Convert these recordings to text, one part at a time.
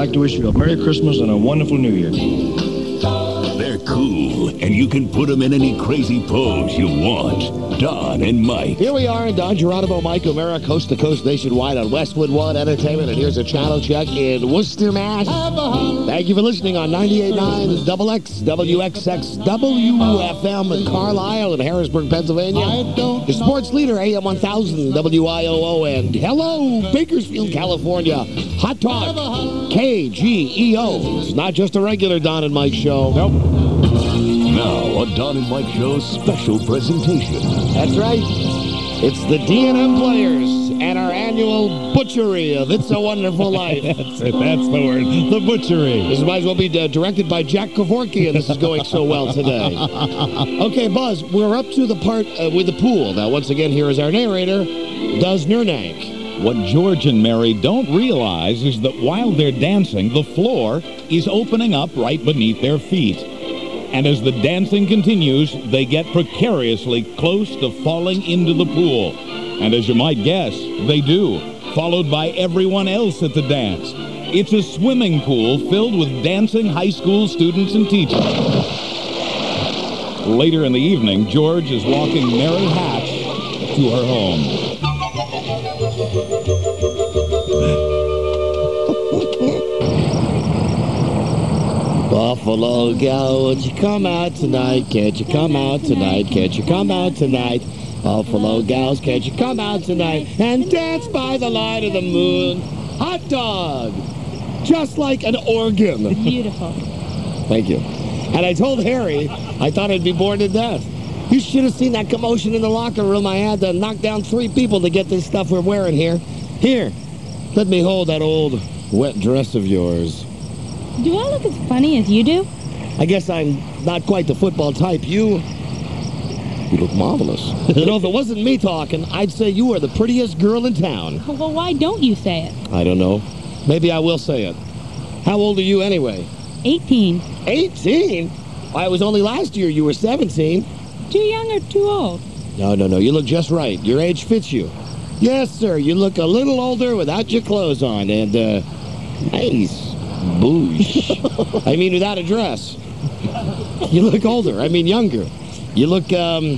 like to wish you a Merry Christmas and a wonderful New Year. They're cool, and you can put them in any crazy pose you want. Don and Mike. Here we are in Don Geronimo, Mike O'Mara, coast to coast nationwide on Westwood One Entertainment. And here's a channel check in Worcester, Mass. Thank you for listening on 98.9 Double X, WXX, WFM in Carlisle and Harrisburg, Pennsylvania. The sports leader, AM 1000, WIOO, and hello, Bakersfield, California. Hot Talk, KGEO. It's not just a regular Don and Mike show. Nope. Now, a Don and Mike Show special presentation. That's right. It's the D&M Players and our annual butchery of It's a Wonderful Life. That's it. That's the word. The butchery. This might as well be directed by Jack Kevorkian. This is going so well today. Okay, Buzz, we're up to the part with the pool. Now, once again, here is our narrator, Duz Nernank. What George and Mary don't realize is that while they're dancing, the floor is opening up right beneath their feet. And as the dancing continues, they get precariously close to falling into the pool. And as you might guess, they do, followed by everyone else at the dance. It's a swimming pool filled with dancing high school students and teachers. Later in the evening, George is walking Mary Hatch to her home. Buffalo gal, would you come out tonight? Can't you come out tonight? Can't you come out tonight? Buffalo gals, can't you come out tonight and dance by the light of the moon? Hot dog! Just like an organ. Beautiful. Thank you. And I told Harry I thought I'd be bored to death. You should have seen that commotion in the locker room. I had to knock down 3 people to get this stuff we're wearing here. Here, let me hold that old wet dress of yours. Do I look as funny as you do? I guess I'm not quite the football type. You look marvelous. You know, if it wasn't me talking, I'd say you are the prettiest girl in town. Well, why don't you say it? I don't know. Maybe I will say it. How old are you anyway? 18. 18? Why, it was only last year you were 17. Too young or too old? No. You look just right. Your age fits you. Yes, sir. You look a little older without your clothes on. And, nice. Boosh. I mean, without a dress. You look older. I mean, younger. You look, and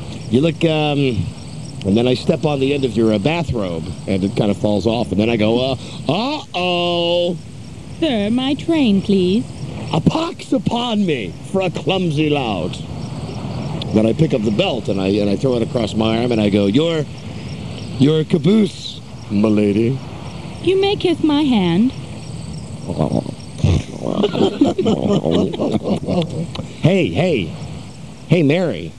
then I step on the end of your bathrobe, and it kind of falls off, and then I go, uh-oh. Sir, my train, please. A pox upon me for a clumsy lout. Then I pick up the belt, and I throw it across my arm, and I go, Your caboose, m'lady. You may kiss my hand. Hey, Mary.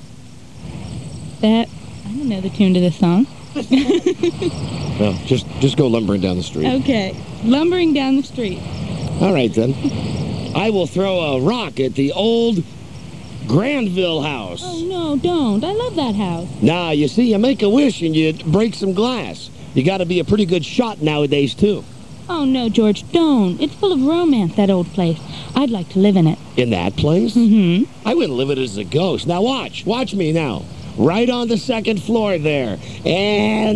I don't know the tune to this song. Well, just go lumbering down the street. Okay, lumbering down the street. All right, then. I will throw a rock at the old Granville house. Oh, no, don't. I love that house. Nah, you see, you make a wish and you break some glass. You got to be a pretty good shot nowadays, too. Oh, no, George, don't. It's full of romance, that old place. I'd like to live in it. In that place? Mm-hmm. I wouldn't live it as a ghost. Now watch. Watch me now. Right on the 2nd floor there. And...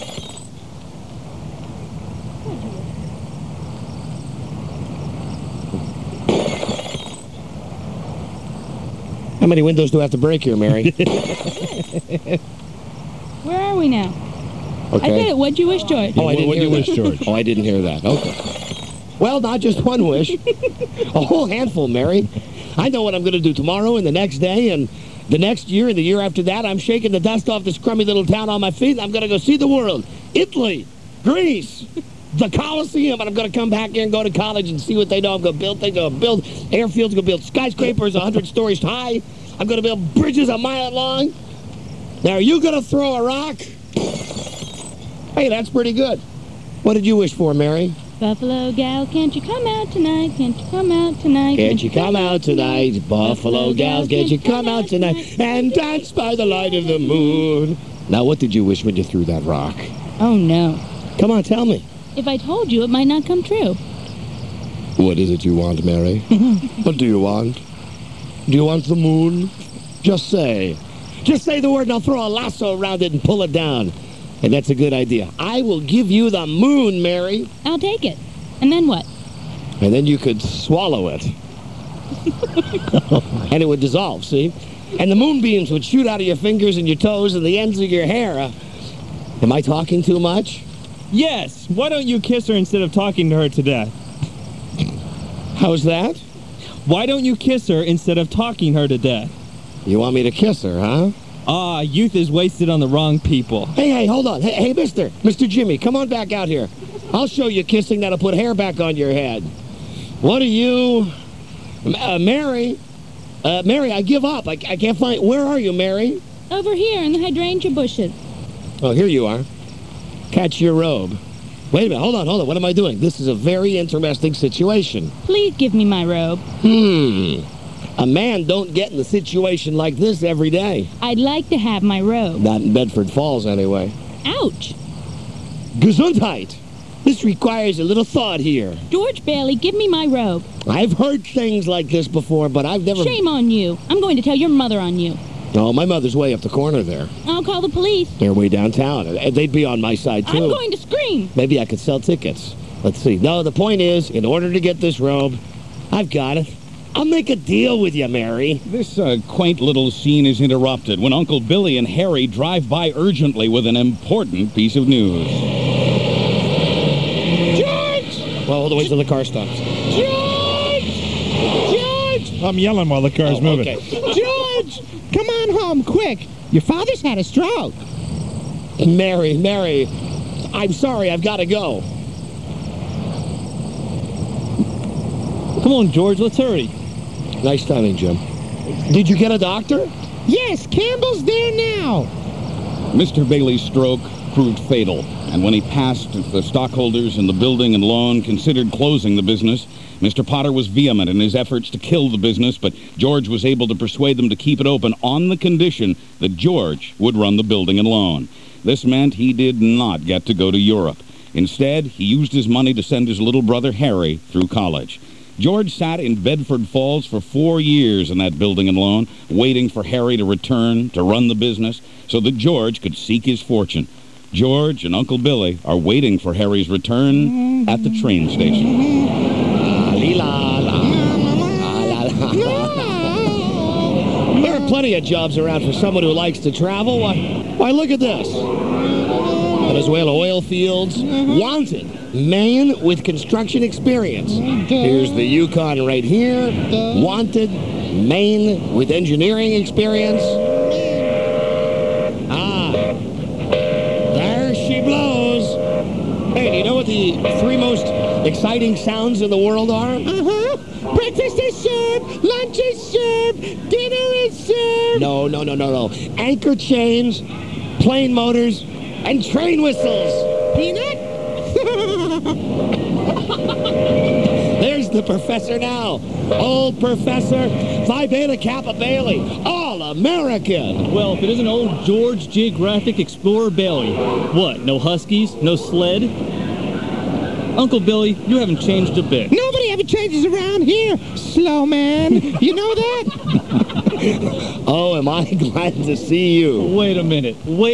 How many windows do I have to break here, Mary? Where are we now? Okay. I get it. What'd you wish, George? Oh, I didn't What'd hear you that. wish, George? Oh, I didn't hear that. Okay. Well, not just one wish. A whole handful, Mary. I know what I'm going to do tomorrow and the next day and the next year and the year after that. I'm shaking the dust off this crummy little town on my feet, and I'm going to go see the world. Italy, Greece, the Colosseum, and I'm going to come back here and go to college and see what they know. I'm going to build things. I'm going to build airfields. I'm going to build skyscrapers 100 stories high. I'm going to build bridges a mile long. Now, are you going to throw a rock? Hey, that's pretty good. What did you wish for, Mary? Buffalo gal, can't you come out tonight? Can't you come out tonight? Can't you come out tonight? Buffalo gals, can't you come out tonight and dance by the light of the moon? Now, what did you wish when you threw that rock? Oh, no. Come on, tell me. If I told you, it might not come true. What is it you want, Mary? What do you want? Do you want the moon? Just say. Just say the word and I'll throw a lasso around it and pull it down. And that's a good idea. I will give you the moon, Mary. I'll take it. And then what? And then you could swallow it. And it would dissolve, see? And the moonbeams would shoot out of your fingers and your toes and the ends of your hair. Am I talking too much? Yes. Why don't you kiss her instead of talking to her to death? How's that? Why don't you kiss her instead of talking her to death? You want me to kiss her, huh? Ah, youth is wasted on the wrong people. Hey, hold on. Hey, Mr. Jimmy, come on back out here. I'll show you kissing that'll put hair back on your head. What are you... Mary? Mary, I give up. I can't find... Where are you, Mary? Over here in the hydrangea bushes. Oh, here you are. Catch your robe. Wait a minute. Hold on. What am I doing? This is a very interesting situation. Please give me my robe. A man don't get in a situation like this every day. I'd like to have my robe. Not in Bedford Falls, anyway. Ouch. Gesundheit. This requires a little thought here. George Bailey, give me my robe. I've heard things like this before, but I've never... Shame on you. I'm going to tell your mother on you. Oh, my mother's way up the corner there. I'll call the police. They're way downtown. They'd be on my side, too. I'm going to scream. Maybe I could sell tickets. Let's see. No, the point is, in order to get this robe, I've got it. I'll make a deal with you, Mary. This quaint little scene is interrupted when Uncle Billy and Harry drive by urgently with an important piece of news. George! Well, hold on, wait till the car stops. George! George! I'm yelling while the car's moving. Okay. George! Come on home, quick. Your father's had a stroke. Mary, I'm sorry, I've got to go. Come on, George, let's hurry. Nice timing, Jim. Did you get a doctor? Yes, Campbell's there now. Mr. Bailey's stroke proved fatal, and when he passed, the stockholders in the building and loan considered closing the business. Mr. Potter was vehement in his efforts to kill the business, but George was able to persuade them to keep it open on the condition that George would run the building and loan. This meant he did not get to go to Europe. Instead, he used his money to send his little brother Harry through college. George sat in Bedford Falls for 4 years in that building and loan, waiting for Harry to return to run the business so that George could seek his fortune. George and Uncle Billy are waiting for Harry's return at the train station. There are plenty of jobs around for someone who likes to travel. Why look at this. Venezuela oil fields. Wanted. Man with construction experience. Here's the Yukon right here. Wanted. Maine with engineering experience. Ah. There she blows. Hey, do you know what the 3 most exciting sounds in the world are? Breakfast is served, lunch is served, dinner is served. No. Anchor chains, plane motors, and train whistles. Peanut? There's the professor now. Old Professor Phi Beta Kappa Bailey. All-American. Well, if it isn't old George Geographic Explorer Bailey. What, no huskies? No sled? Uncle Billy, you haven't changed a bit. Nobody ever changes around here, slow man. You know that? Oh, am I glad to see you. Wait a minute.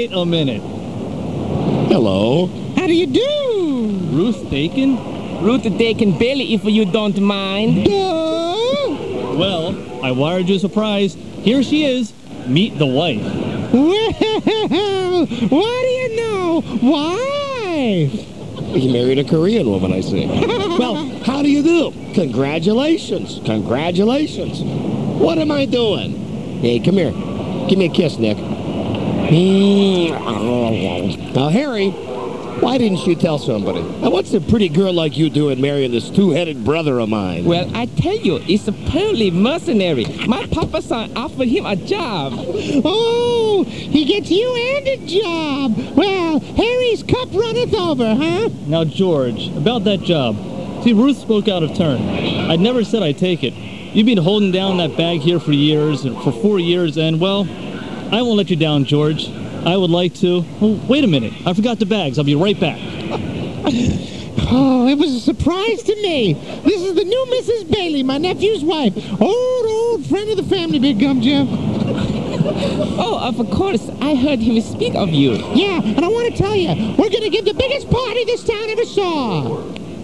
Hello. How do you do? Ruth Dakin? Ruth Dakin Bailey, if you don't mind. Well, I wired you a surprise. Here she is. Meet the wife. Well, what do you know? Wife? You married a Korean woman, I see. Well, how do you do? Congratulations. What am I doing? Hey, come here. Give me a kiss, Nick. Now, Harry, why didn't you tell somebody? Now, what's a pretty girl like you doing marrying this two-headed brother of mine? Well, I tell you, it's a purely mercenary. My papa son offered him a job. Oh, he gets you and a job. Well, Harry's cup runneth over, huh? Now, George, about that job. See, Ruth spoke out of turn. I never said I'd take it. You've been holding down that bag here for 4 years, and, well, I won't let you down, George. I would like to... Oh, wait a minute. I forgot the bags. I'll be right back. Oh, it was a surprise to me. This is the new Mrs. Bailey, my nephew's wife. Old friend of the family, Big Gum Jim. Oh, of course. I heard him speak of you. Yeah, and I want to tell you, we're going to give the biggest party this town ever saw.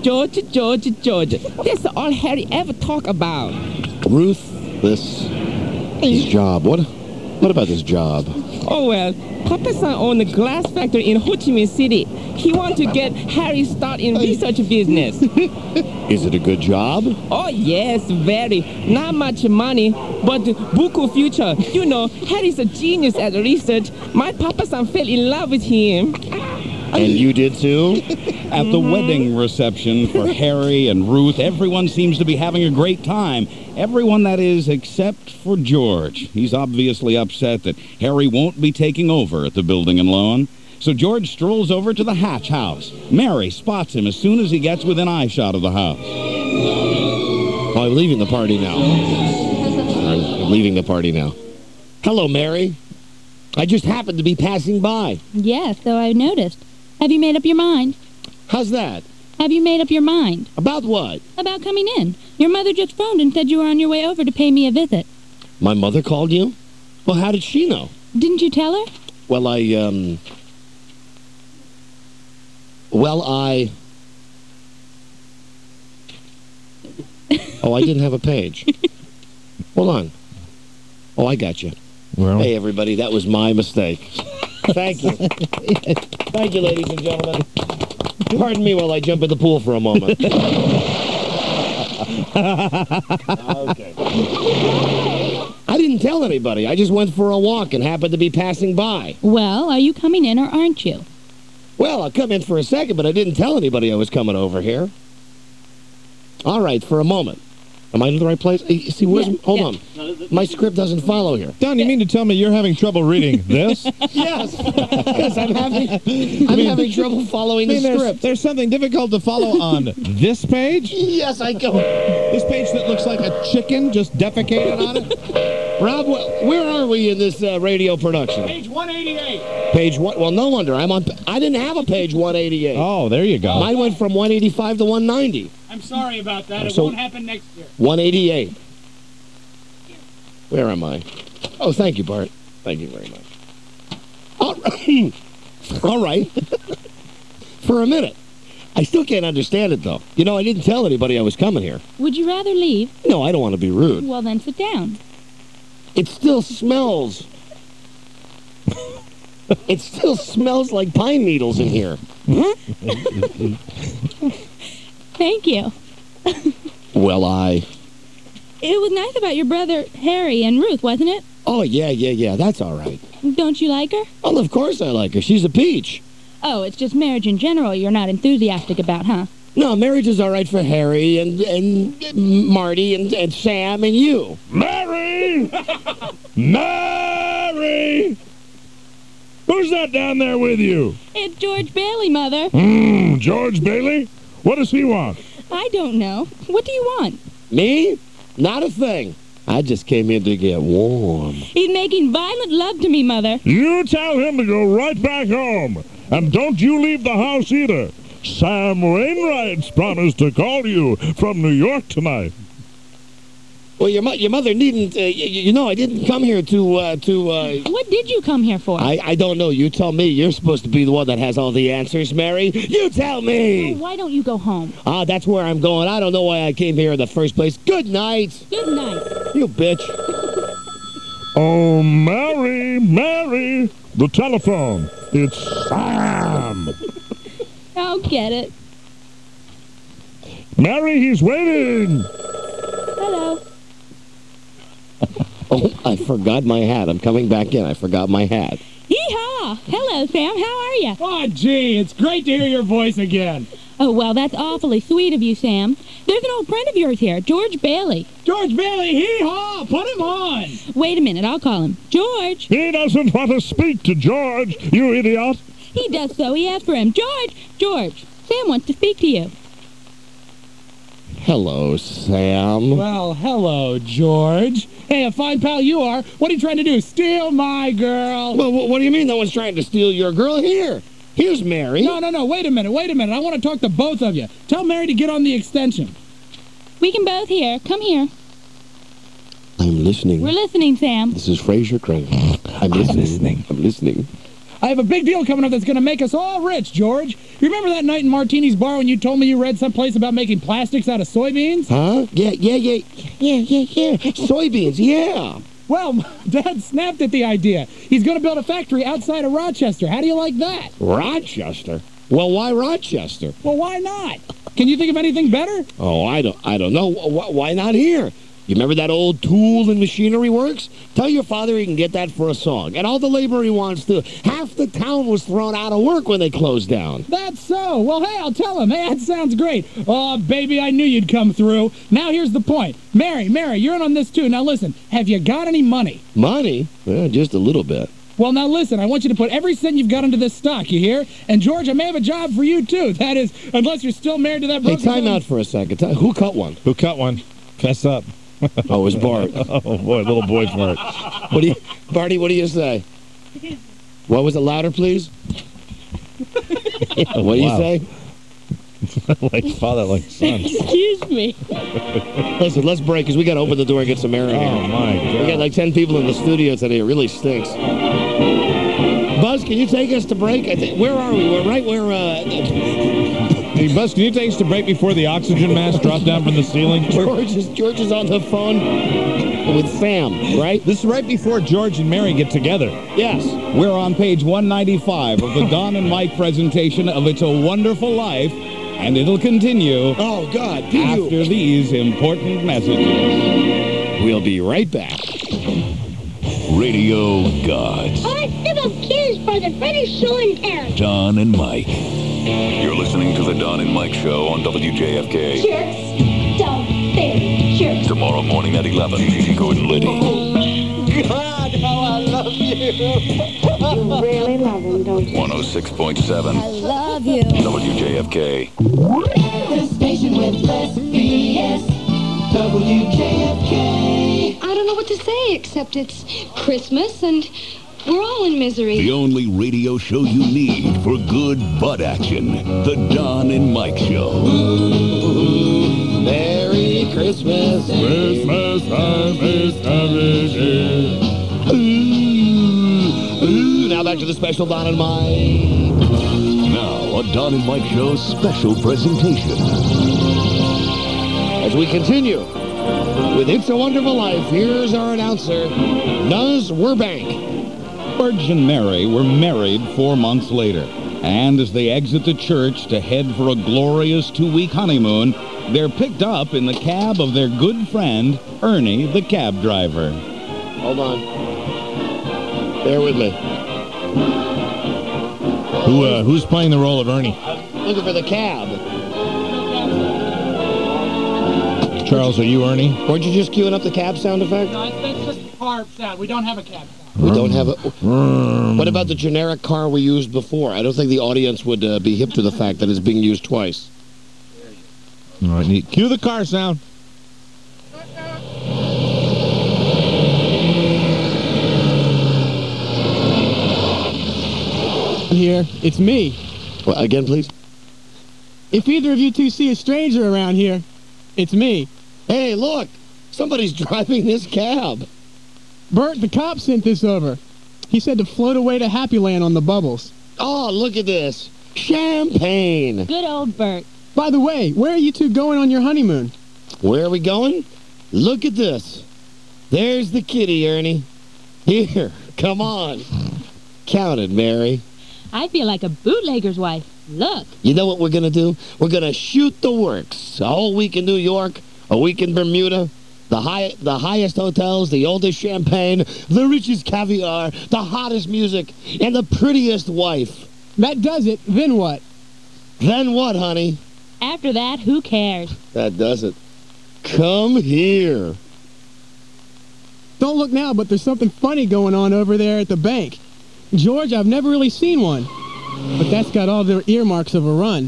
George, George, George. That's all Harry ever talk about. Ruth, this job. What about this job? Oh, well, Papa's son owns a glass factory in Ho Chi Minh City. He wants to get Harry started in research business. Is it a good job? Oh, yes, very. Not much money, but buku future. You know, Harry's a genius at research. My Papa's son fell in love with him. And you did too? At the wedding reception for Harry and Ruth, everyone seems to be having a great time. Everyone, that is, except for George. He's obviously upset that Harry won't be taking over at the Building and Loan. So George strolls over to the Hatch house. Mary spots him as soon as he gets within eyeshot of the house. Oh, I'm leaving the party now. I'm leaving the party now. Hello, Mary. I just happened to be passing by. Yes, so I noticed. Have you made up your mind? How's that? Have you made up your mind? About what? About coming in. Your mother just phoned and said you were on your way over to pay me a visit. My mother called you? Well, how did she know? Didn't you tell her? Well, I Oh, I didn't have a page. Hold on. Oh, I got you. Well, Hey, everybody, that was my mistake. Thank you. Thank you, ladies and gentlemen. Pardon me while I jump in the pool for a moment. Okay. I didn't tell anybody. I just went for a walk and happened to be passing by. Well, are you coming in or aren't you? Well, I'll come in for a second, but I didn't tell anybody I was coming over here. All right, for a moment. Am I in the right place? See, where's... Yeah, hold yeah. on. My script doesn't follow here. Don, you mean to tell me you're having trouble reading this? Yes. Yes, I'm having trouble following the script. There's something difficult to follow on this page? Yes, I go. This page that looks like a chicken just defecated on it? Rob, where are we in this radio production? Page 188. Page what? Well, no wonder. I didn't have a page 188. Oh, there you go. Mine went from 185 to 190. I'm sorry about that. It So- won't happen next year. 188. Where am I? Oh, thank you, Bart. Thank you very much. All right. All right. For a minute. I still can't understand it, though. You know, I didn't tell anybody I was coming here. Would you rather leave? No, I don't want to be rude. Well, then sit down. It still smells. It still smells like pine needles in here. Thank you. Well, It was nice about your brother Harry and Ruth, wasn't it? Oh, yeah. That's all right. Don't you like her? Well, of course I like her. She's a peach. Oh, it's just marriage in general you're not enthusiastic about, huh? No, marriage is all right for Harry and Marty and Sam and you. Mary! Mary! Who's that down there with you? It's George Bailey, Mother. George Bailey? What does he want? I don't know. What do you want? Me? Not a thing. I just came in to get warm. He's making violent love to me, Mother. You tell him to go right back home. And don't you leave the house either. Sam Wainwright's promised to call you from New York tonight. Well, your mother needn't, you know, I didn't come here to What did you come here for? I don't know. You tell me. You're supposed to be the one that has all the answers, Mary. You tell me. Why don't you go home? Ah, that's where I'm going. I don't know why I came here in the first place. Good night. Good night. You bitch. Oh, Mary, the telephone. It's Sam. I'll get it. Mary, he's waiting. Hello. Oh, I forgot my hat. I'm coming back in. I forgot my hat. Hee-haw! Hello, Sam. How are you? Oh, gee, it's great to hear your voice again. Oh, well, that's awfully sweet of you, Sam. There's an old friend of yours here, George Bailey. George Bailey, hee-haw! Put him on! Wait a minute. I'll call him. George! He doesn't want to speak to George, you idiot. He does so. He asked for him. George! Sam wants to speak to you. Hello, Sam. Well, hello, George. Hey, a fine pal you are. What are you trying to do? Steal my girl? Well, what do you mean no one's trying to steal your girl? Here's Mary. No, wait a minute. I want to talk to both of you. Tell Mary to get on the extension. We can both hear. Come here. I'm listening. We're listening, Sam. This is Fraser Crane. I'm listening. I'm listening. I have a big deal coming up that's going to make us all rich, George. You remember that night in Martini's bar when you told me you read someplace about making plastics out of soybeans? Huh? Yeah. Soybeans, yeah. Well, Dad snapped at the idea. He's going to build a factory outside of Rochester. How do you like that? Rochester? Well, why Rochester? Well, why not? Can you think of anything better? Oh, I don't know. Why not here? You remember that old Tool and Machinery Works? Tell your father he can get that for a song. And all the labor he wants to. Half the town was thrown out of work when they closed down. That's so. Well, hey, I'll tell him. Hey, that sounds great. Oh, baby, I knew you'd come through. Now here's the point. Mary, you're in on this too. Now listen, have you got any money? Money? Well, just a little bit. Well, now listen, I want you to put every cent you've got into this stock, you hear? And George, I may have a job for you too. That is, unless you're still married to that Hey, broken time out for a second. Who cut one? Who cut one? Fess up. Oh, it was Bart. Oh, boy, little boy fart. Barty, what do you say? What was it? Louder, please? What do you say? Like father, like son. Excuse me. Listen, let's break because we got to open the door and get some air in here. Oh, my God. We got like 10 people in the studio today. It really stinks. Buzz, can you take us to break? Where are we? We're right where... Hey, Buzz, can you take us to break before the oxygen mask drops down from the ceiling? George is on the phone with Sam, right? This is right before George and Mary get together. Yes. We're on page 195 of the Don and Mike presentation of It's a Wonderful Life, and it'll continue Oh, God. after these important messages. We'll be right back. Radio Gods. I little kids for the British showing parents. Don and Mike. You're listening to the Don and Mike Show on WJFK. Jerks. Dumb, big jerks. Tomorrow morning at 11. Chico and Liddy. God, how I love you. You really love him, don't you? 106.7. I love you. WJFK. The station with less BS. WJFK. I don't know what to say except it's Christmas and we're all in misery. The only radio show you need for good butt action. The Don and Mike Show. Ooh, Merry Christmas. Christmas time is coming. Ooh. Now back to the special Don and Mike. Now, a Don and Mike Show special presentation. As we continue with It's a Wonderful Life, here's our announcer, Nuz Werbank. George and Mary were married 4 months later, and as they exit the church to head for a glorious 2-week honeymoon, they're picked up in the cab of their good friend, Ernie, the cab driver. Hold on. Bear with me. Who's playing the role of Ernie? Looking for the cab. Charles, are you Ernie? Weren't you just queuing up the cab sound effect? No, it's just a car sound. We don't have a cab sound. We don't have a... What about the generic car we used before? I don't think the audience would be hip to the fact that it's being used twice. All right, cue the car sound. Here, it's me. Well, again, please. If either of you two see a stranger around here, it's me. Hey, look! Somebody's driving this cab. Bert, the cop sent this over. He said to float away to Happy Land on the bubbles. Oh, look at this. Champagne. Good old Bert. By the way, where are you two going on your honeymoon? Where are we going? Look at this. There's the kitty, Ernie. Here, come on. Count it, Mary. I feel like a bootlegger's wife. Look. You know what we're going to do? We're going to shoot the works. A whole week in New York, a week in Bermuda, the highest hotels, the oldest champagne, the richest caviar, the hottest music, and the prettiest wife. That does it. Then what? Then what, honey? After that, who cares? That does it. Come here. Don't look now, but there's something funny going on over there at the bank. George, I've never really seen one, but that's got all the earmarks of a run.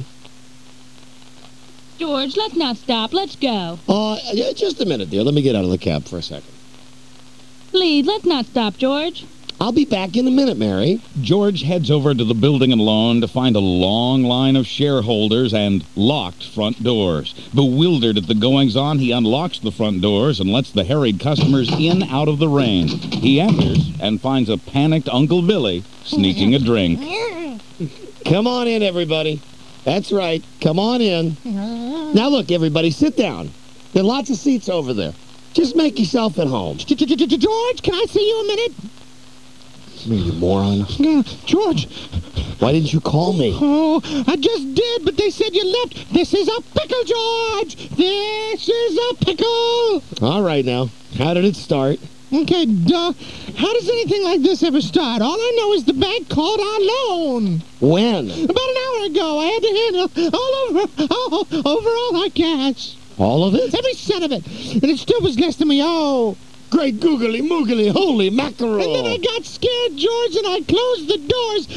George, let's not stop. Let's go. Just a minute, dear. Let me get out of the cab for a second. Please, let's not stop, George. I'll be back in a minute, Mary. George heads over to the building and loan to find a long line of shareholders and locked front doors. Bewildered at the goings-on, he unlocks the front doors and lets the harried customers in out of the rain. He enters and finds a panicked Uncle Billy sneaking a drink. Come on in, everybody. That's right. Come on in. Now, look, everybody, sit down. There are lots of seats over there. Just make yourself at home. George, can I see you a minute? You moron. George. Why didn't you call me? Oh, I just did, but they said you left. This is a pickle, George. This is a pickle. All right, now. How did it start? Okay, duh. How does anything like this ever start? All I know is the bank called our loan. When? About an hour ago. I had to handle over all our cash. All of it? Every cent of it. And it still was less than we owe. Great googly moogly, holy mackerel. And then I got scared, George, and I closed the doors.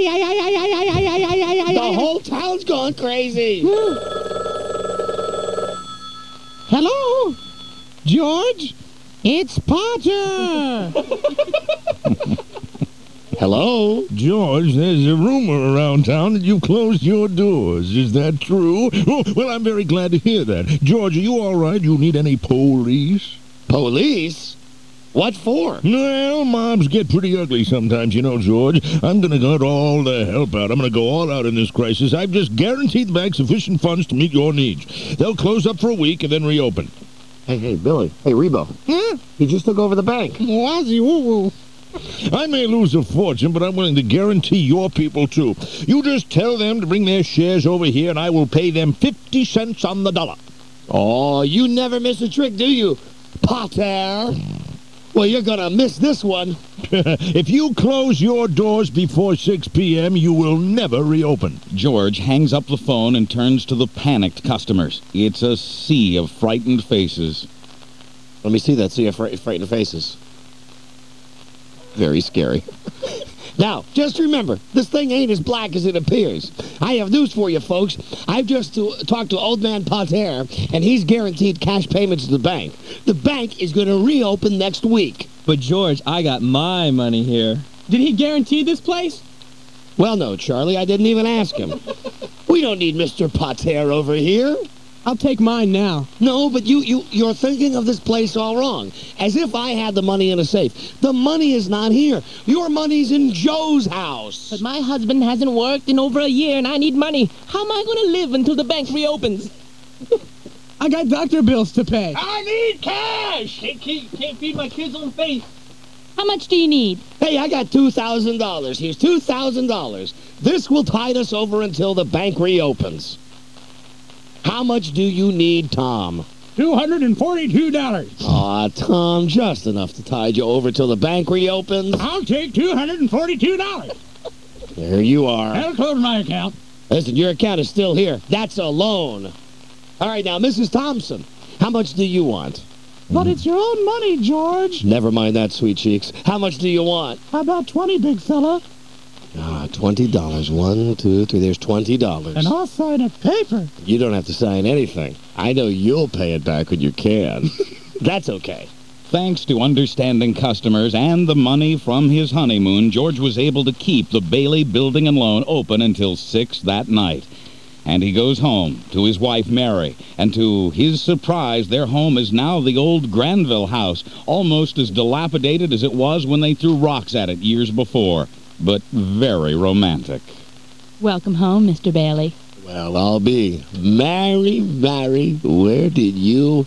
The whole town's gone crazy. Hello? George? It's Potter. Hello? George, there's a rumor around town that you closed your doors. Is that true? Oh, well, I'm very glad to hear that. George, are you all right? You need any police? Police? What for? Well, mobs get pretty ugly sometimes, you know, George. I'm going to get all the help out. I'm going to go all out in this crisis. I've just guaranteed the bank sufficient funds to meet your needs. They'll close up for a week and then reopen. Hey, Billy. Hey, Rebo. Huh? He just took over the bank. Wazzy woo-woo. I may lose a fortune, but I'm willing to guarantee your people, too. You just tell them to bring their shares over here, and I will pay them 50 cents on the dollar. Oh, you never miss a trick, do you, Potter? Well, you're going to miss this one. If you close your doors before 6 p.m., you will never reopen. George hangs up the phone and turns to the panicked customers. It's a sea of frightened faces. Let me see that sea of frightened faces. Very scary. Now, just remember, this thing ain't as black as it appears. I have news for you, folks. I've just talked to old man Potter, and he's guaranteed cash payments to the bank. The bank is going to reopen next week. But, George, I got my money here. Did he guarantee this place? Well, no, Charlie, I didn't even ask him. We don't need Mr. Potter over here. I'll take mine now. No, but you're thinking of this place all wrong. As if I had the money in a safe. The money is not here. Your money's in Joe's house. But my husband hasn't worked in over a year, and I need money. How am I going to live until the bank reopens? I got doctor bills to pay. I need cash! Can't feed my kids on faith. How much do you need? Hey, I got $2,000. Here's $2,000. This will tide us over until the bank reopens. How much do you need, Tom? $242. Aw, Tom, just enough to tide you over till the bank reopens. I'll take $242. There you are. That'll close my account. Listen, your account is still here. That's a loan. All right, now, Mrs. Thompson, how much do you want? But it's your own money, George. Never mind that, sweet cheeks. How much do you want? How about 20, big fella? $20. 1, 2, 3. There's $20. And I'll sign a paper. You don't have to sign anything. I know you'll pay it back when you can. That's okay. Thanks to understanding customers and the money from his honeymoon, George was able to keep the Bailey Building and Loan open until 6 that night. And he goes home to his wife, Mary. And to his surprise, their home is now the old Granville house, almost as dilapidated as it was when they threw rocks at it years before. But very romantic. Welcome home, Mr. Bailey. Well, I'll be. Mary, where did you...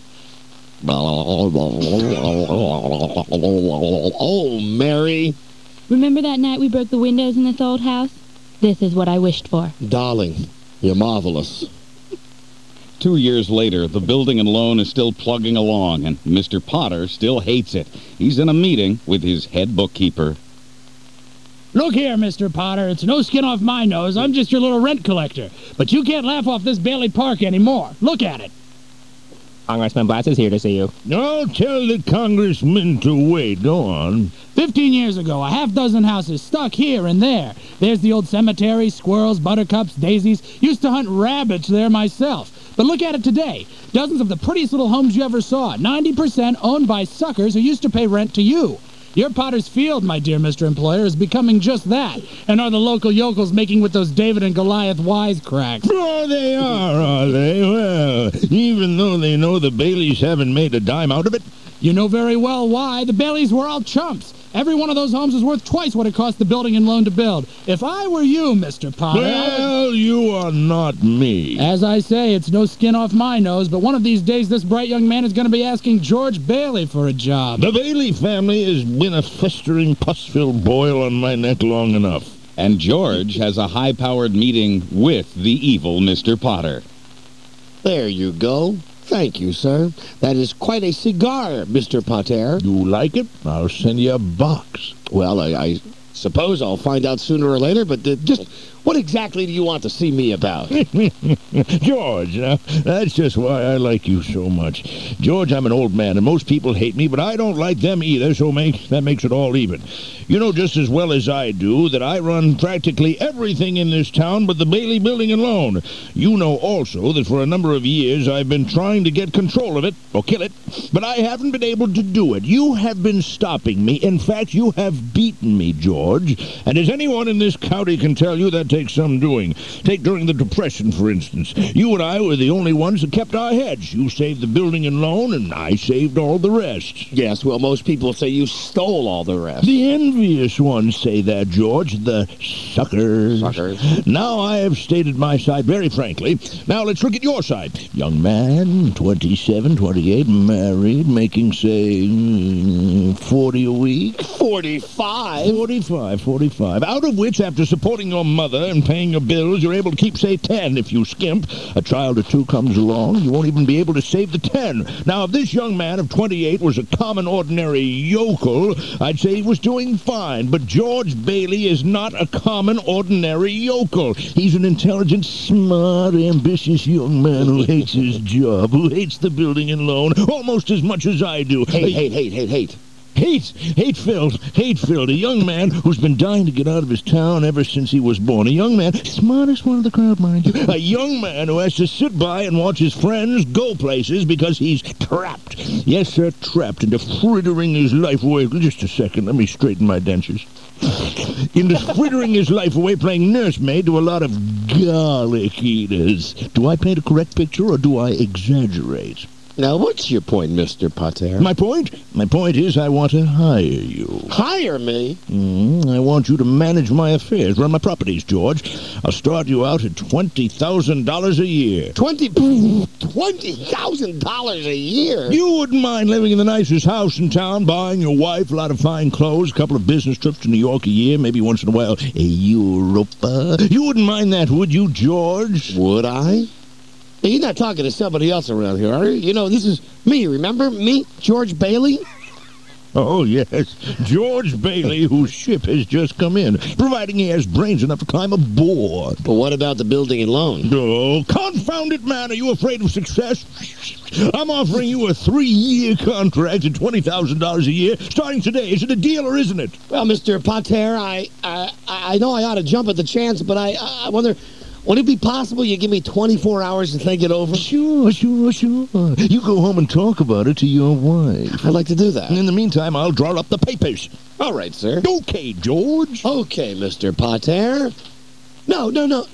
Oh, Mary. Remember that night we broke the windows in this old house? This is what I wished for. Darling, you're marvelous. 2 years later, the building and loan is still plugging along, and Mr. Potter still hates it. He's in a meeting with his head bookkeeper. Look here, Mr. Potter, it's no skin off my nose. I'm just your little rent collector. But you can't laugh off this Bailey Park anymore. Look at it. Congressman Blatz is here to see you. No, tell the congressman to wait. Go on. 15 years ago, a half-dozen houses stuck here and there. There's the old cemetery, squirrels, buttercups, daisies. Used to hunt rabbits there myself. But look at it today. Dozens of the prettiest little homes you ever saw. 90% owned by suckers who used to pay rent to you. Your Potter's Field, my dear Mr. Employer, is becoming just that. And are the local yokels making with those David and Goliath wisecracks? Oh, they are they? Well, even though they know the Baileys haven't made a dime out of it. You know very well why. The Baileys were all chumps. Every one of those homes is worth twice what it cost the building and loan to build. If I were you, Mr. Potter... Well, you are not me. As I say, it's no skin off my nose, but one of these days this bright young man is going to be asking George Bailey for a job. The Bailey family has been a festering, pus-filled boil on my neck long enough. And George has a high-powered meeting with the evil Mr. Potter. There you go. Thank you, sir. That is quite a cigar, Mr. Potter. You like it? I'll send you a box. Well, I suppose I'll find out sooner or later, but just what exactly do you want to see me about? George, that's just why I like you so much. George, I'm an old man, and most people hate me, but I don't like them either, so that makes it all even. You know just as well as I do that I run practically everything in this town but the Bailey Building and Loan. You know also that for a number of years I've been trying to get control of it, or kill it, but I haven't been able to do it. You have been stopping me. In fact, you have beaten me, George. And as anyone in this county can tell you, that takes some doing. Take during the Depression, for instance. You and I were the only ones that kept our heads. You saved the building and loan, and I saved all the rest. Yes, well, most people say you stole all the rest. The envious ones say that, George. The suckers. Now I have stated my side very frankly. Now let's look at your side. Young man, 27, 28, married, making, say, 40 a week. 45? 45. Out of which, after supporting your mother and paying your bills, you're able to keep, say, 10 if you skimp. A child or two comes along, you won't even be able to save the 10. Now, if this young man of 28 was a common, ordinary yokel, I'd say he was doing fine. But George Bailey is not a common, ordinary yokel. He's an intelligent, smart, ambitious young man who hates his job, who hates the building and loan almost as much as I do. Hate. Hate-filled. A young man who's been dying to get out of his town ever since he was born. A young man, smartest one of the crowd, mind you. A young man who has to sit by and watch his friends go places because he's trapped. Yes, sir, trapped into frittering his life away. Just a second, let me straighten my dentures. Into frittering his life away playing nursemaid to a lot of garlic eaters. Do I paint a correct picture or do I exaggerate? Now, what's your point, Mr. Potter? My point? My point is I want to hire you. Hire me? I want you to manage my affairs, run my properties, George. I'll start you out at $20,000 a year. $20,000 a year? You wouldn't mind living in the nicest house in town, buying your wife a lot of fine clothes, a couple of business trips to New York a year, maybe once in a while a Europa. You wouldn't mind that, would you, George? Would I? You're not talking to somebody else around here, are you? You know, this is me, remember? Me, George Bailey? Oh, yes, George Bailey, whose ship has just come in, providing he has brains enough to climb aboard. But what about the building and loan? Oh, confound it, man. Are you afraid of success? I'm offering you a 3-year contract at $20,000 a year, starting today. Is it a deal or isn't it? Well, Mr. Potter, I know I ought to jump at the chance, but I wonder... Would it be possible you give me 24 hours to think it over? Sure. You go home and talk about it to your wife. I'd like to do that. And in the meantime, I'll draw up the papers. All right, sir. Okay, George. Okay, Mr. Potter. No.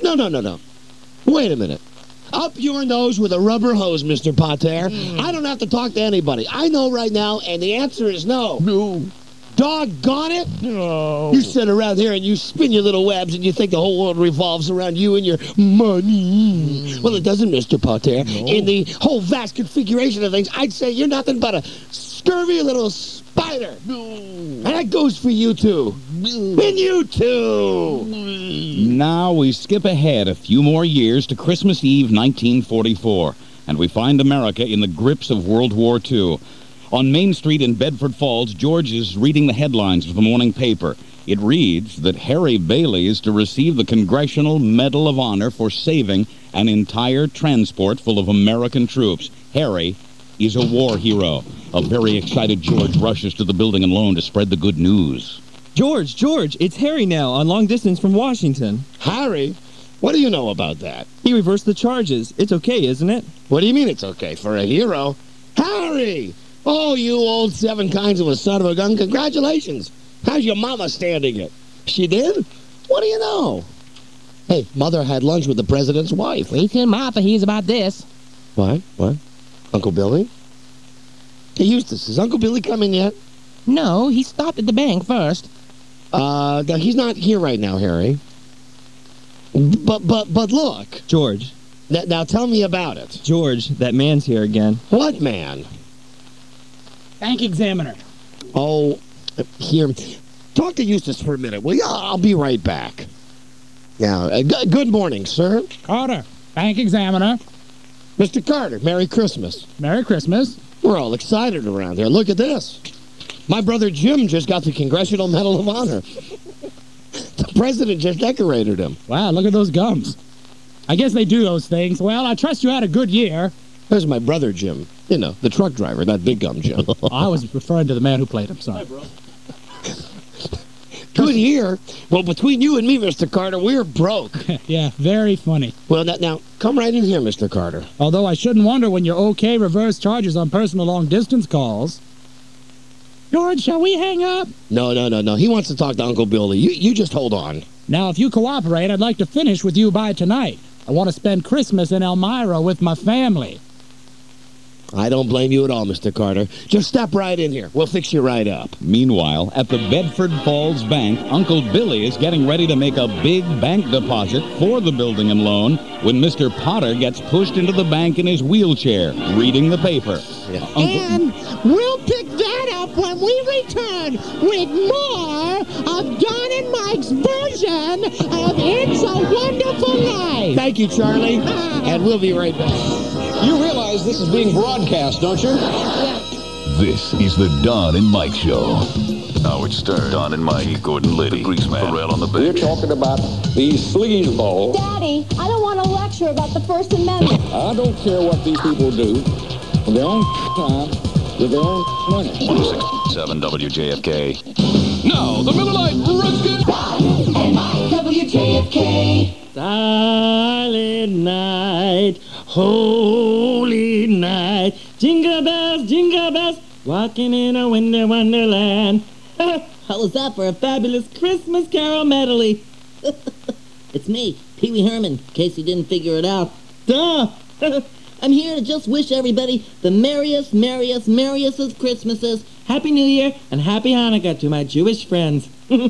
Wait a minute. Up your nose with a rubber hose, Mr. Potter. I don't have to talk to anybody. I know right now, and the answer is no. No. Doggone it! No. You sit around here and you spin your little webs and you think the whole world revolves around you and your money. Well, it doesn't, Mr. Potter. No. In the whole vast configuration of things, I'd say you're nothing but a scurvy little spider. No. And that goes for you, too. And you, too. Now we skip ahead a few more years to Christmas Eve 1944, and we find America in the grips of World War II. On Main Street in Bedford Falls, George is reading the headlines of the morning paper. It reads that Harry Bailey is to receive the Congressional Medal of Honor for saving an entire transport full of American troops. Harry is a war hero. A very excited George rushes to the building and loan to spread the good news. George, it's Harry now on long distance from Washington. Harry? What do you know about that? He reversed the charges. It's okay, isn't it? What do you mean it's okay? For a hero? Harry! Oh, you old seven kinds of a son of a gun. Congratulations. How's your mama standing it? She did? What do you know? Hey, Mother had lunch with the president's wife. Wait till Martha hears about this. What? Uncle Billy? Hey, Eustace, is Uncle Billy coming yet? No, he stopped at the bank first. No, he's not here right now, Harry. But look. George. Now tell me about it. George, that man's here again. What man? Bank examiner. Oh, here. Talk to Eustace for a minute, will you? I'll be right back. Now, good morning, sir. Carter, bank examiner. Mr. Carter, Merry Christmas. Merry Christmas. We're all excited around here. Look at this. My brother Jim just got the Congressional Medal of Honor. The president just decorated him. Wow, look at those gums. I guess they do those things. Well, I trust you had a good year. There's my brother Jim. You know, the truck driver, that big gum Jim. I was referring to the man who played him, sorry. Hi, bro. Good year. Well, between you and me, Mr. Carter, we're broke. Yeah, very funny. Well, now, come right in here, Mr. Carter. Although I shouldn't wonder when you're okay reverse charges on personal long-distance calls. George, shall we hang up? No. He wants to talk to Uncle Billy. You just hold on. Now, if you cooperate, I'd like to finish with you by tonight. I want to spend Christmas in Elmira with my family. I don't blame you at all, Mr. Carter. Just step right in here. We'll fix you right up. Meanwhile, at the Bedford Falls Bank, Uncle Billy is getting ready to make a big bank deposit for the building and loan when Mr. Potter gets pushed into the bank in his wheelchair, reading the paper. Yeah. And we'll pick that up when we return with more of Don and Mike's version of It's a Wonderful Life. Thank you, Charlie. And we'll be right back. You realize this is being broadcast, don't you? This is the Don and Mike Show. Howard Stern, Don and Mike, Gordon Liddy, the Greaseman, Pharrell on the We're bench. talking about these sleazeballs. Daddy, I don't want to lecture about the First Amendment. I don't care what these people do on their own time with their own money. 106.7 WJFK. Now, the Miller Lite Brisket. WJFK. Silent night, holy night, jingle bells, walking in a winter wonderland. How was that for a fabulous Christmas carol medley? It's me, Pee Wee Herman, in case you didn't figure it out. Duh! I'm here to just wish everybody the merriest of Christmases. Happy New Year and Happy Hanukkah to my Jewish friends.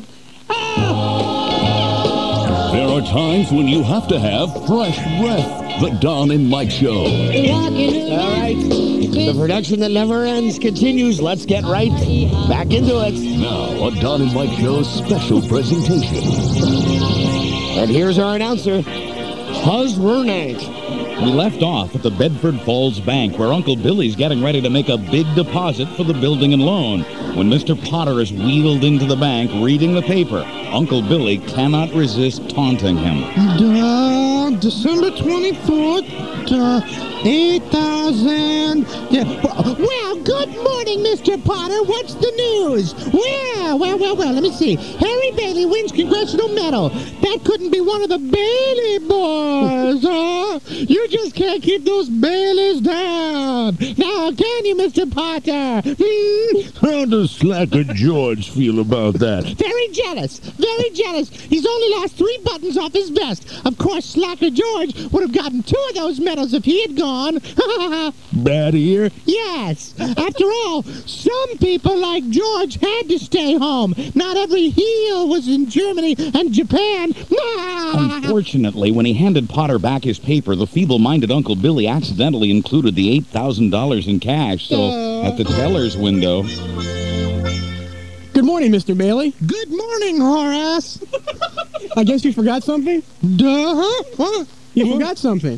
There are times when you have to have fresh breath. The Don and Mike Show. All right. The production that never ends continues. Let's get right back into it. Now, a Don and Mike Show special presentation. And here's our announcer, Huzz Wernank. We left off at the Bedford Falls Bank, where Uncle Billy's getting ready to make a big deposit for the building and loan. When Mr. Potter is wheeled into the bank reading the paper, Uncle Billy cannot resist taunting him. December 24th, 8,000. Well, good morning, Mr. Potter. What's the news? Well, let me see. Harry Bailey wins Congressional Medal. That couldn't be one of the Bailey boys, huh? You just can't keep those Baileys down. Now, can you, Mr. Potter? How does Slacker George feel about that? Very jealous. He's only lost 3 buttons off his vest. Of course, Slacker George would have gotten 2 of those medals if he had gone. Bad ear? Yes. After all, some people like George had to stay home. Not every heel was in Germany and Japan. Unfortunately, when he handed Potter back his paper, the feeble-minded Uncle Billy accidentally included the $8,000 in cash, so at the teller's window... Good morning, Mr. Bailey. Good morning, Horace. I guess you forgot something? What? You forgot something.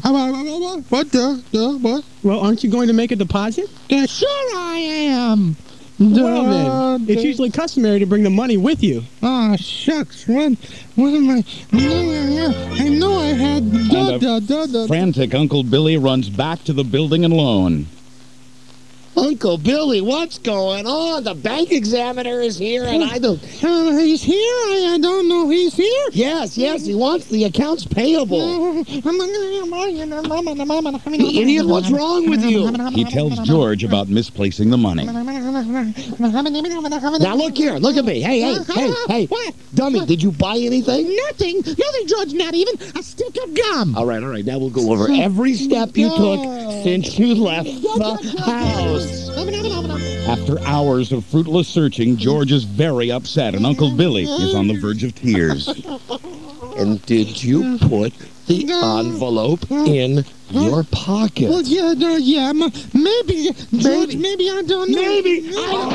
What? Well, aren't you going to make a deposit? Sure I am. Well, then, it's usually customary to bring the money with you. Ah, shucks. What am I... I know I had... Frantic Uncle Billy runs back to the building and loan. Uncle Billy, what's going on? The bank examiner is here, and I don't... He's here? I don't know he's here. Yes, he wants the accounts payable. Idiot, what's wrong with you? He tells George about misplacing the money. Now, look here. Look at me. Hey. What? Dummy, did you buy anything? Nothing, George, not even a stick of gum. All right. Now we'll go over every step you took since you left the house. After hours of fruitless searching, George is very upset, and Uncle Billy is on the verge of tears. And did you put the envelope in your pocket? Well, yeah, maybe, George, maybe I don't know. Maybe.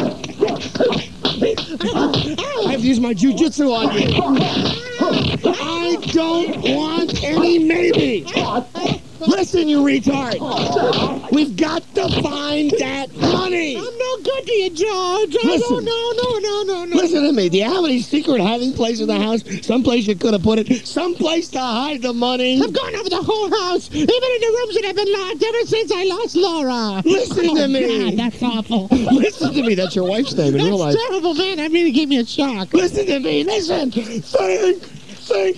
I have to use my jujitsu on you. I don't want any maybe. Listen, you retard. We've got to find that money. I'm no good to you, George. Listen. No. Listen to me. Do you have any secret hiding place in the house? Someplace you could have put it? Someplace to hide the money? I've gone over the whole house, even in the rooms that have been locked ever since I lost Laura. Listen to me. God, that's awful. Listen to me. That's your wife's name in real life. That's terrible, man. That really gave me a shock. Listen to me. Listen. Think. I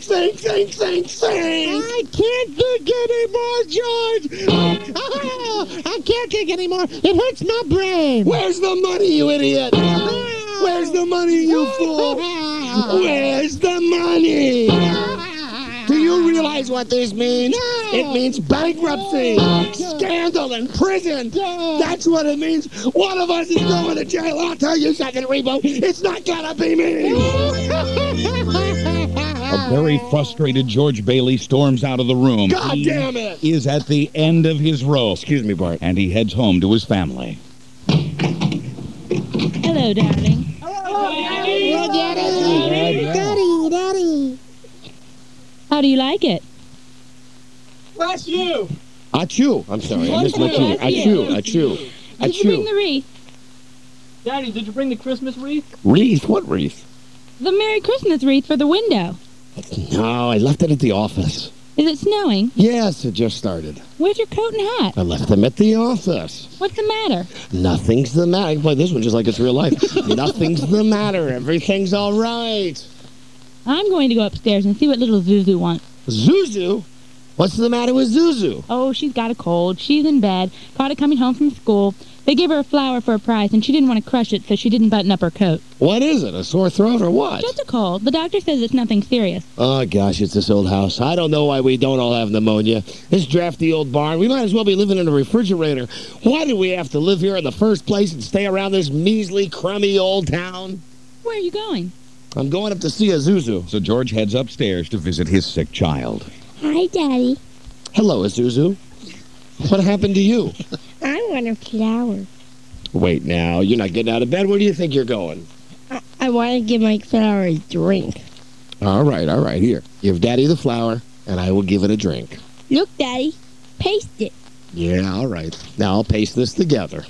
can't think anymore, George. I can't think anymore. It hurts my brain. Where's the money, you idiot? Where's the money, you fool? Where's the money? Do you realize what this means? No. It means bankruptcy, scandal, and prison. That's what it means. One of us is going to jail. I'll tell you something, Rebo. It's not gonna be me. A very frustrated George Bailey storms out of the room. God damn it! He is at the end of his rope. Excuse me, Bart. And he heads home to his family. Hello, darling. Hello, Daddy. How do you like it? Bless you. Achoo. I'm sorry. I missed my cue. Achoo. Did you bring the wreath? Daddy, did you bring the Christmas wreath? Wreath? What wreath? The Merry Christmas wreath for the window. No, I left it at the office. Is it snowing? Yes, it just started. Where's your coat and hat? I left them at the office. What's the matter? Nothing's the matter. I can play this one just like it's real life. Nothing's the matter. Everything's all right. I'm going to go upstairs and see what little Zuzu wants. Zuzu? What's the matter with Zuzu? Oh, she's got a cold. She's in bed. Caught it coming home from school. They gave her a flower for a prize, and she didn't want to crush it, so she didn't button up her coat. What is it, a sore throat or what? Just a cold. The doctor says it's nothing serious. Oh, gosh, it's this old house. I don't know why we don't all have pneumonia. This drafty old barn, we might as well be living in a refrigerator. Why do we have to live here in the first place and stay around this measly, crummy old town? Where are you going? I'm going up to see a Zuzu. So George heads upstairs to visit his sick child. Hi, Daddy. Hello, Zuzu. What happened to you? I want a flower. Wait now, you're not getting out of bed. Where do you think you're going? I want to give my flower a drink. All right, here. Give Daddy the flower, and I will give it a drink. Look, Daddy. Paste it. Yeah, all right. Now I'll paste this together.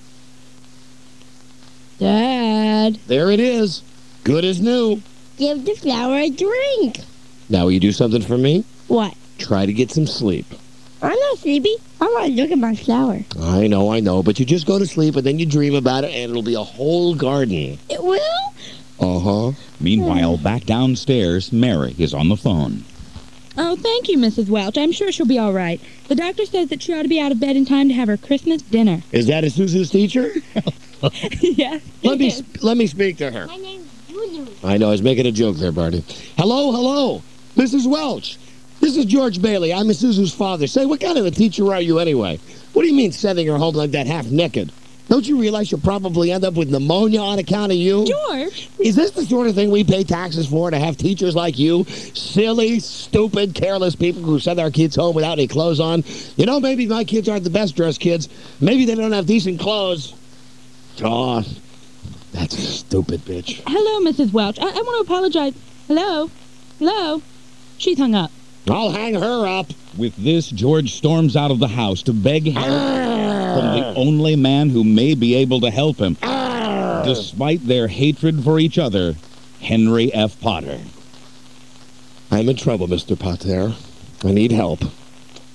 Dad. There it is. Good as new. Give the flower a drink. Now will you do something for me? What? Try to get some sleep. I'm not sleepy. I want to look at my flower. I know, but you just go to sleep and then you dream about it and it'll be a whole garden. It will? Uh-huh. Meanwhile, back downstairs, Mary is on the phone. Oh, thank you, Mrs. Welch. I'm sure she'll be all right. The doctor says that she ought to be out of bed in time to have her Christmas dinner. Is that a Zuzu's teacher? Yes. Let me speak to her. My name's Zuzu. I know, I was making a joke there, Barney. Hello, Mrs. Welch. This is George Bailey. I'm Miss Zuzu's father. Say, what kind of a teacher are you anyway? What do you mean sending her home like that half-naked? Don't you realize you'll probably end up with pneumonia on account of you? George! Is this the sort of thing we pay taxes for, to have teachers like you? Silly, stupid, careless people who send our kids home without any clothes on? You know, maybe my kids aren't the best-dressed kids. Maybe they don't have decent clothes. Oh, that's a stupid bitch. Hello, Mrs. Welch. I want to apologize. Hello? She's hung up. I'll hang her up. With this, George storms out of the house to beg help from the only man who may be able to help him. Despite their hatred for each other, Henry F. Potter. I'm in trouble, Mr. Potter. I need help.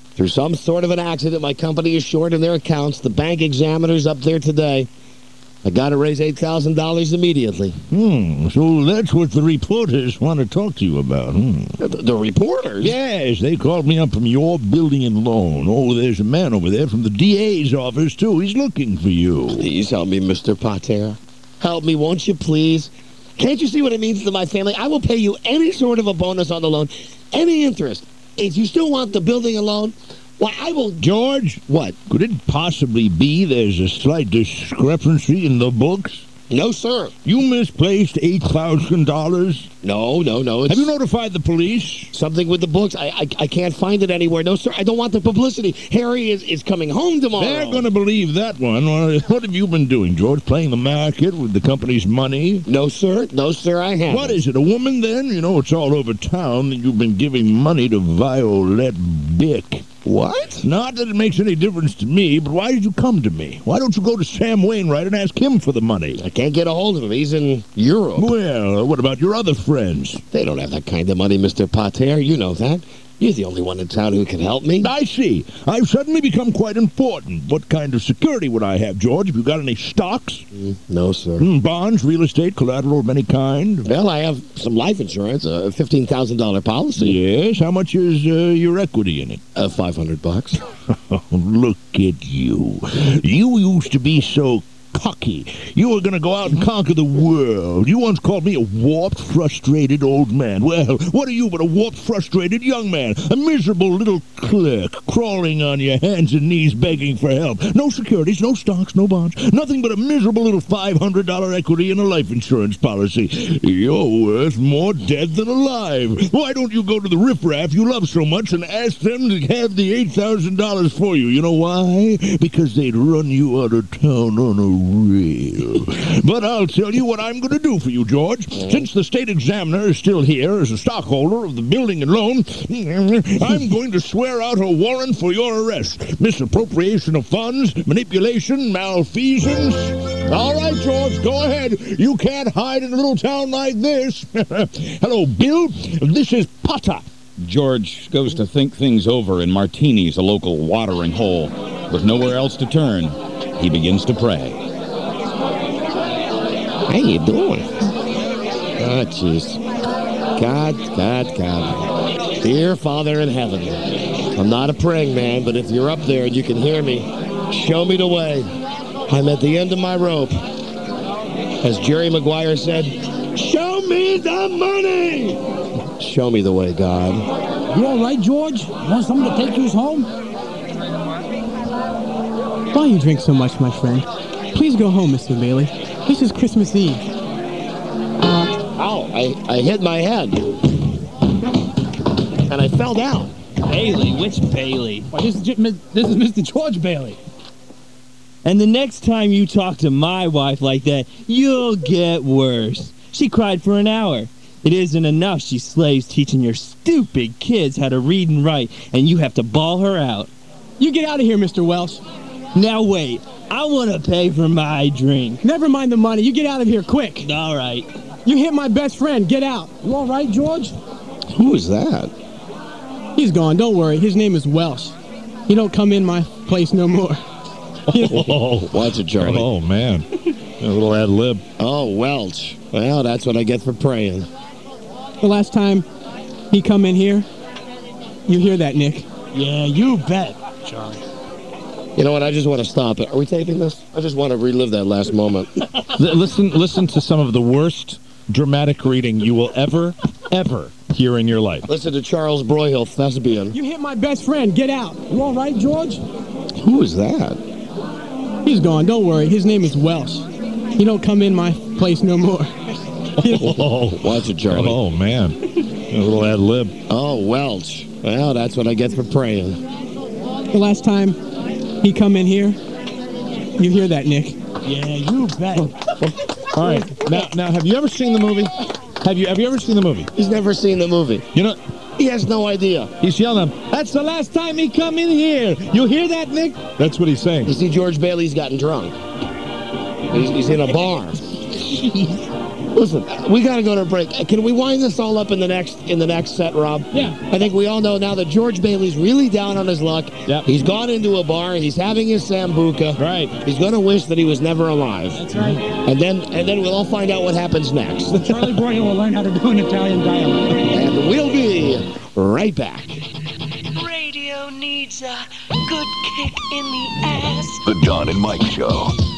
Through some sort of an accident, my company is short in their accounts. The bank examiner's up there today. I got to raise $8,000 immediately. So that's what the reporters want to talk to you about, The reporters? Yes, they called me up from your building and loan. Oh, there's a man over there from the DA's office, too. He's looking for you. Please help me, Mr. Pater. Help me, won't you, please? Can't you see what it means to my family? I will pay you any sort of a bonus on the loan, any interest. If you still want the building and loan, why, I will... George? What? Could it possibly be there's a slight discrepancy in the books? No, sir. You misplaced $8,000? No. Have you notified the police? Something with the books. I can't find it anywhere. No, sir. I don't want the publicity. Harry is coming home tomorrow. They're going to believe that one. What have you been doing, George? Playing the market with the company's money? No, sir. No, sir, I haven't. What is it, a woman then? You know, it's all over town that you've been giving money to Violet Bick. What? Not that it makes any difference to me, but why did you come to me? Why don't you go to Sam Wainwright and ask him for the money? I can't get a hold of him. He's in Europe. Well, what about your other friends? They don't have that kind of money, Mr. Pater. You know that. You're the only one in town who can help me. I see. I've suddenly become quite important. What kind of security would I have, George? Have you got any stocks? No, sir. Bonds, real estate, collateral of any kind? Well, I have some life insurance, a $15,000 policy. Yes? How much is your equity in it? $500. Look at you. You used to be so cocky. You were going to go out and conquer the world. You once called me a warped, frustrated old man. Well, what are you but a warped, frustrated young man? A miserable little clerk crawling on your hands and knees begging for help. No securities, no stocks, no bonds. Nothing but a miserable little $500 equity in a life insurance policy. You're worth more dead than alive. Why don't you go to the riffraff you love so much and ask them to have the $8,000 for you? You know why? Because they'd run you out of town on a real. But I'll tell you what I'm going to do for you, George. Since the state examiner is still here as a stockholder of the building and loan, I'm going to swear out a warrant for your arrest. Misappropriation of funds, manipulation, malfeasance. All right, George, go ahead. You can't hide in a little town like this. Hello, Bill. This is Potter. George goes to think things over in Martini's, a local watering hole. With nowhere else to turn, he begins to pray. How you doing? Oh, jeez. God. Dear Father in heaven, I'm not a praying man, but if you're up there and you can hear me, show me the way. I'm at the end of my rope. As Jerry Maguire said, show me the money! Show me the way, God. You all right, George? Want someone to take you home? Why you drink so much, my friend? Please go home, Mr. Bailey. This is Christmas Eve. Ow, I hit my head. And I fell down. Bailey? Which Bailey? Well, this is Mr. George Bailey. And the next time you talk to my wife like that, you'll get worse. She cried for an hour. It isn't enough she slaves teaching your stupid kids how to read and write, and you have to bawl her out. You get out of here, Mr. Welsh. Now wait, I want to pay for my drink. Never mind the money. You get out of here quick. All right. You hit my best friend. Get out. You all right, George? Who is that? He's gone. Don't worry. His name is Welsh. He don't come in my place no more. Watch it, Charlie. Oh, man. A little ad lib. Oh, Welch. Well, that's what I get for praying. The last time he come in here, you hear that, Nick? Yeah, you bet, Charlie. You know what? I just want to stop it. Are we taping this? I just want to relive that last moment. Listen to some of the worst dramatic reading you will ever hear in your life. Listen to Charles Broyhill, thespian. You hit my best friend. Get out. You all right, George? Who is that? He's gone. Don't worry. His name is Welsh. He don't come in my place no more. Watch it, Charlie. Oh, man. A little ad lib. Oh, Welch. Well, that's what I get for praying. The last time he come in here, you hear that, Nick? Yeah, you bet. All right. Now, have you ever seen the movie? Have you ever seen the movie? He's never seen the movie. You know, he has no idea. He's yelling, "That's the last time he come in here." You hear that, Nick? That's what he's saying. You see, George Bailey's gotten drunk. He's in a bar. Listen, we got to go to a break. Can we wind this all up in the next set, Rob? Yeah. I think we all know now that George Bailey's really down on his luck. Yep. He's gone into a bar. He's having his Sambuca. Right. He's going to wish that he was never alive. That's right. And then we'll all find out what happens next. Charlie Broyle will learn how to do an Italian dialect. And we'll be right back. Radio needs a good kick in the ass. The Don and Mike Show.